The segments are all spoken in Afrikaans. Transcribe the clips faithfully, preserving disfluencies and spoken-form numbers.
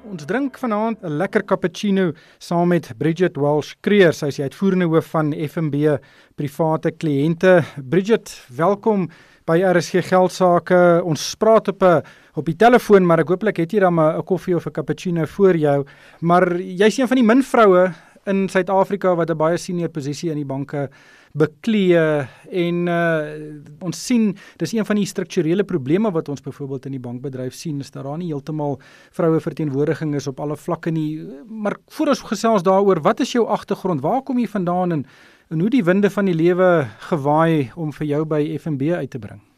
Ons drink vanaand 'n lekker cappuccino saam met Bridget Walsh Creer. Sy is die uitvoerende hoof van F N B Private Kliënte. Bridget, welkom by R S G Geldsaake. Ons praat op 'n op die telefoon, maar ek hooplik het jy dan 'n koffie of 'n cappuccino voor jou. Maar jy's een van die min vroue in Suid-Afrika wat 'n baie senior posisie in die banke beklee en uh, ons sien, dis een van die strukturele probleme wat ons byvoorbeeld in die bankbedryf sien, is dat daar nie heeltemal vroue verteenwoordiging is op alle vlakke nie. Maar voor ons gesels daaroor, wat is jou agtergrond? Waar kom jy vandaan en, en hoe die winde van die lewe gewaai om vir jou by F N B uit te bring?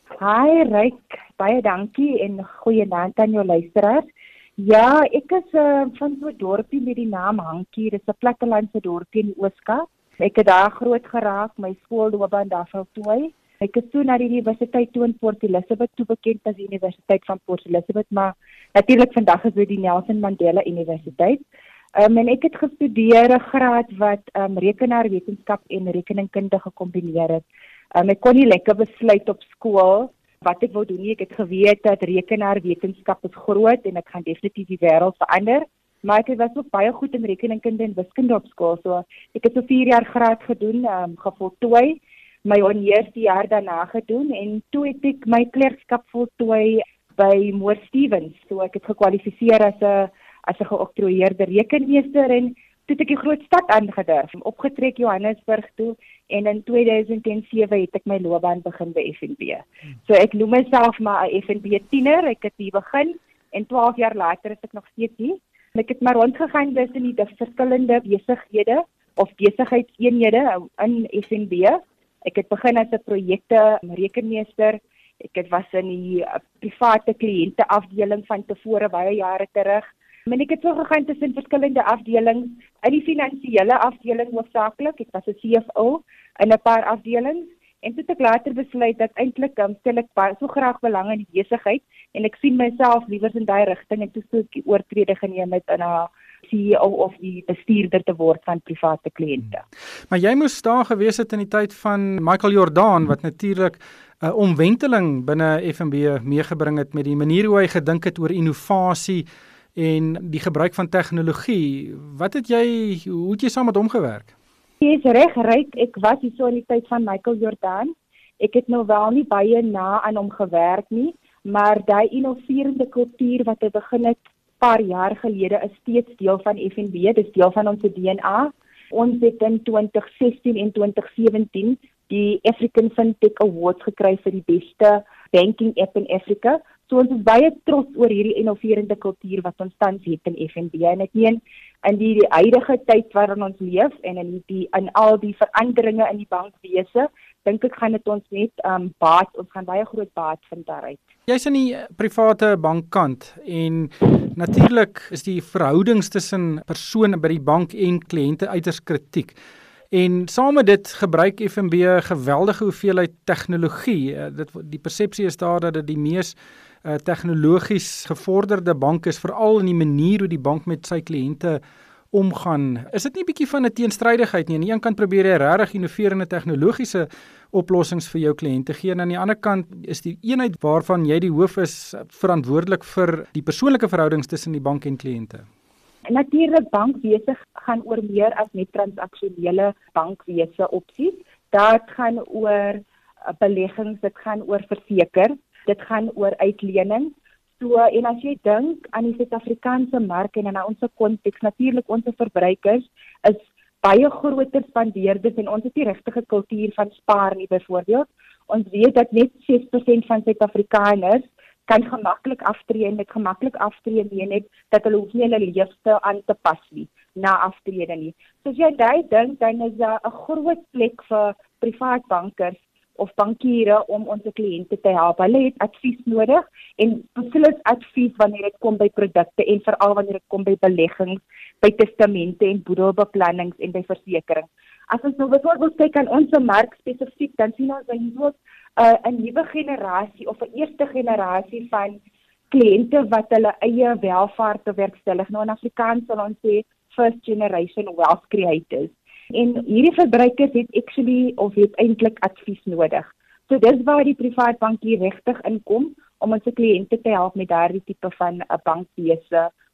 Hi Ryk, baie dankie en goeienaand aan jou luisteraars. Ja, ek is uh, van so 'n dorpie met die naam Hankie. Dit is 'n plattelandse dorpie in die Oos-Kaap. Ek het daar groot geraak, my skoolloopbaan daar voltooi. Ek is toe na die universiteit toe in Port Elizabeth toe bekend as die Universiteit van Port Elizabeth, maar natuurlik vandag is dit die Nelson Mandela Universiteit. Um, en ek het gestudeer 'n graad wat um, rekenaarwetenskap en rekeningkunde gekombineer het. Um, ek kon nie lekker besluit op skool wat ek wou doen nie. Ek het geweet dat rekenaarwetenskap is groot en ek gaan definitief die wêreld verander. Maar ek was ook baie goed in rekeningkunde en wiskunde op skool. So ek het so vier jaar graad gedoen, um, gevoltooi, my honeurs die jaar daarna gedoen en toe het ek my klerkskap voltooi by Moore Stevens. So ek het gekwalifiseer as 'n as 'n geoktroeëerde rekenmeester en toe het ek die groot stad aangedurf, opgetrek Johannesburg toe en in twee duisend sewe het ek my loopbaan begin by F N B. So ek noem myself maar 'n F N B tiener, ek het hier begin en twaalf jaar later is ek nog steeds hier. Ek het maar rondgegaan tussen die verskillende besighede of besigheidseenhede in F N B. Ek het begin as 'n projekte rekenmeester. Ek het was in die private kliënte afdeling van tevore baie jare terug. En ek het so gegaan tussen verskillende afdelings, in die finansiële afdeling hoofsaaklik. Ek was 'n C F O in 'n paar afdelings en toe het ek later besluit dat eintlik um, stel ek baie so graag belang in die besigheid en ek sien myself liewer in daai rigting en toe sou ek die oortrede geneem het in 'n C E O of die bestuurder te word van private kliënte. Hmm. Maar jy moes daar gewees het in die tyd van Michael Jordaan wat natuurlik 'n uh, omwenteling binne F N B meegebring het met die manier hoe hy gedink het oor innovasie en die gebruik van tegnologie. Wat het jy, hoe het jy saam met hom gewerk? Jy is reg, Ryk. Ek was hier so in die tyd van Michael Jordaan. Ek het nou wel nie baie na aan hom gewerk nie, maar daai innoverende kultuur wat hy begin het paar jaar gelede is steeds deel van F N B, dis deel van ons D N A. Ons het in twintig sestien en twintig sewentien die African FinTech Awards gekry vir die beste banking app in Afrika. So ons is baie trots oor hierdie innoverende kultuur wat ons tans het in F N B. En ek meen, in die, die huidige tyd waarin ons leef en in die in al die veranderinge in die bankwese, dink ek gaan dit ons net um, baat, ons gaan baie groot baat vind daaruit. Jy's in die private bankkant en natuurlik is die verhoudings tussen persone by die bank en kliënte uiters kritiek. En saam met dit gebruik F N B 'n geweldige hoeveelheid tegnologie. Uh, dit die persepsie is daar dat dit die mees uh, tegnologies gevorderde bank is, veral in die manier hoe die bank met sy kliënte omgaan. Is dit nie 'n bietjie van 'n teenstrydigheid nie? Aan die een kant probeer jy regtig innoverende tegnologiese oplossings vir jou kliënte gee en aan die ander kant is die eenheid waarvan jy die hoof is verantwoordelik vir die persoonlike verhoudings tussen die bank en kliënte. Natuurlik, bankwese gaan oor meer as net transaksionele bankwese opsies. Dit gaan oor beleggings, dit gaan oor verseker, dit gaan oor uitlening. So, en as jy dink aan die Suid-Afrikaanse mark en aan ons konteks, natuurlik ons verbruikers is baie groter spandeerders en ons het die regte kultuur van spaar nie byvoorbeeld. Ons weet dat net ses persent van Suid-Afrikaners kan gemaklik aftree en met gemaklik aftree meen net dat hulle hoef nie hulle leefstyl aan te pas nie na aftrede nie. So as jy daai dink, dan is daar 'n groot plek vir privaat bankers of bankiere om ons kliënte te help. Hulle het advies nodig en spesifiek advies wanneer dit kom by produkte en veral wanneer dit kom by beleggings, by testamente en boedelbeplannings en by versekerings. As ons nou byvoorbeeld kyk aan ons mark spesifiek, dan sien ons byvoorbeeld uh, 'n nuwe generasie of 'n eerste generasie van kliënte wat hulle eie welvaart bewerkstellig. Nou in Afrikaans sal ons sê first generation wealth creators. En hierdie verbruikers het actually of het eintlik advies nodig. So dis waar die privaat bank hier regtig inkom om ons kliënte te help met daardie tipe van 'n bankwese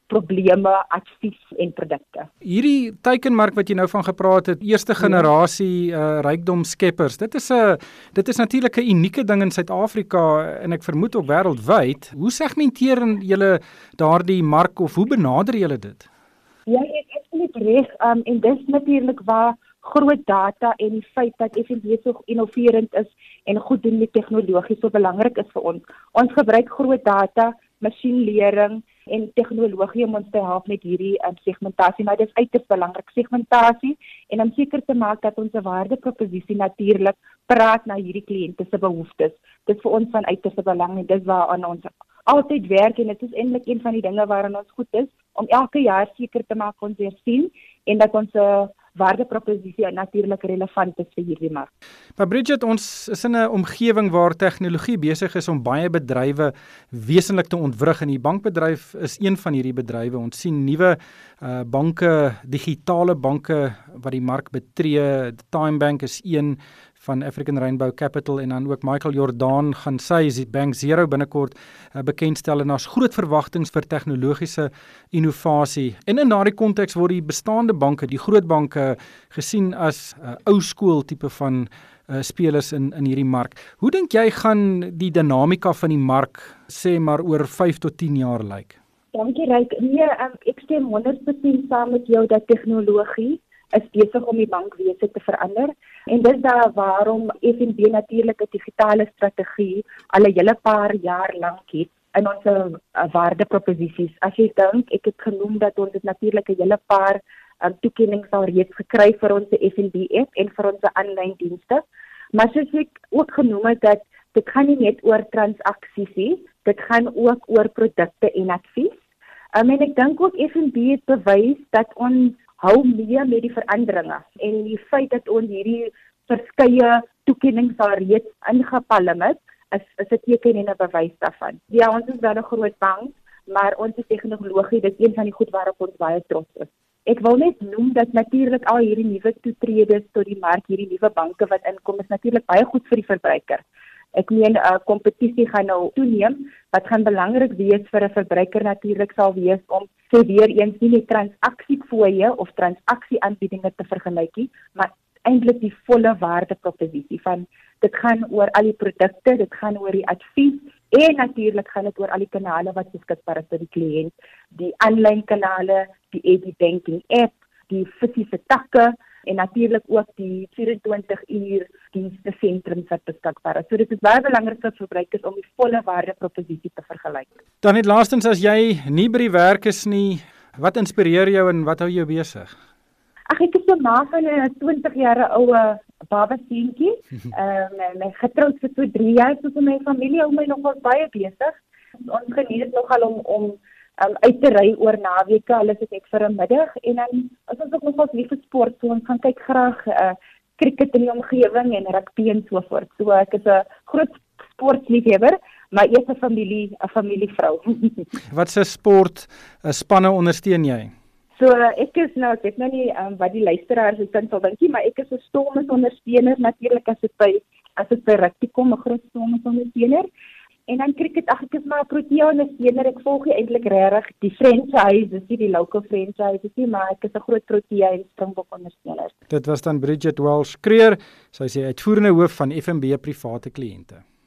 probleme, advies en produkte. Hierdie teikenmark wat jy nou van gepraat het, eerste generasie uh, rykdomskeppers. Dit is 'n dit is natuurlik 'n unieke ding in Suid-Afrika en ek vermoed ook wêreldwyd. Hoe segmenteer julle daardie mark of hoe benader julle dit? Ja, ek is absoluut reg. Um, en dis natuurlik waar groot data en die feit dat F N B so innoverend is en goed doen met tegnologie so belangrik is vir ons. Ons gebruik groot data, masjienlering en tegnologie om ons te help met hierdie um, segmentasie, maar dit is uiters belangrik, segmentasie, en om seker te maak dat ons waardeproposisie natuurlik praat na hierdie kliënte se behoeftes. Dit is vir ons van uiterste belang en dis waaraan ons altyd werk en dit is eintlik een van die dinge waaraan ons goed is, om elke jaar seker te maak ons weer sien en dat ons uh, waardeproposisie natuurlik relevant is vir hierdie mark. Maar Bridget, ons is in 'n omgewing waar tegnologie besig is om baie bedrywe wesenlik te ontwrig en die bankbedryf is een van hierdie bedrywe. Ons sien nuwe uh, banke, digitale banke wat die mark betree. TimeBank is een van African Rainbow Capital en dan ook Michael Jordaan gaan sy Bank Zero binnekort uh, bekendstel en daar's groot verwagtinge vir tegnologiese innovasie. En in daardie konteks word die bestaande banke, die groot banke gesien as uh, ou skool tipe van uh, spelers in in hierdie mark. Hoe dink jy gaan die dinamika van die mark sê maar oor vyf tot tien jaar lyk? Dankie Ryk. Nee, um, ek stem honderd persent saam met jou dat tegnologie is besig om die bankwese te verander. En dis daar waarom F N B natuurlik 'n digitale strategie al 'n hele paar jaar lank het in ons uh, waardeproposisies. As jy dink, ek het genoem dat ons dit natuurlik 'n hele paar um, toekennings al reeds gekry vir ons F N B app en vir ons aanlyn dienste. Maar soos ek ook genoem het dat dit gaan nie net oor transaksies nie, dit gaan ook oor produkte en advies. Um, en ek dink ook F N B het bewys dat ons hou mee met die veranderinge en die feit dat ons hierdie verskeie toekennings al reeds ingepalm het, is, is 'n teken en 'n bewys daarvan. Ja, ons is wel 'n groot bank, maar ons tegnologie, dit is een van die goed waarop ons baie trots is. Ek wil net noem dat natuurlik al hierdie nuwe toetredes tot die mark, hierdie nuwe banke wat inkom, is natuurlik baie goed vir die verbruiker. Ek meen, uh, kompetisie gaan nou toeneem, wat gaan belangrik wees vir 'n verbruiker natuurlik sal wees om sê weer eens nie net transaksiefooie of transaksieaanbiedinge te vergelyk nie, maar eintlik die volle waardeproposisie van dit gaan oor al die produkte, dit gaan oor die advies en natuurlik gaan dit oor al die kanale wat beskikbaar is vir die kliënt, die aanlyn kanale, die Eddie banking app, die fisiese takke en natuurlik ook die vyf en twintig uur dienste sentrums wat beskikbaar is. So dit is baie belangrik vir verbruikers om die volle waardeproposisie te vergelyk. Dan net laastens, as jy nie by die werk is nie, wat inspireer jou en wat hou jou besig? Ag, ek is 'n ma van 'n twintig jaar oue babaseentjie. Ehm um, my getroud vir so drie jaar, so vir my familie hou my nogal baie besig. Ons geniet dit nogal om om um, uit te ry oor naweke, al is dit net vir 'n middag en dan as ons ook nogal lief vir sport, so ons gaan kyk graag uh, cricket in die omgewing en rugby en so voort. So ek is 'n groot sportliefhebber, maar eers 'n familie, 'n familievrou. Wat se sport uh, spanne ondersteun jy? So uh, ek is nou, ek weet nou nie um, wat die luisteraars is dan sal dink nie, maar ek is 'n Stormers ondersteuner natuurlik as dit by as dit by rugby kom, 'n groot Stormers ondersteuner. En dan cricket, ag ek is maar 'n Protea ondersteuner. Ek volg eintlik regtig die franchise, dis nie die local franchise nie, maar ek is 'n groot Protea en Springbok ondersteuner. Dit was dan Bridget Welsh Creer, sy is die uitvoerende hoof van F N B private kliënte.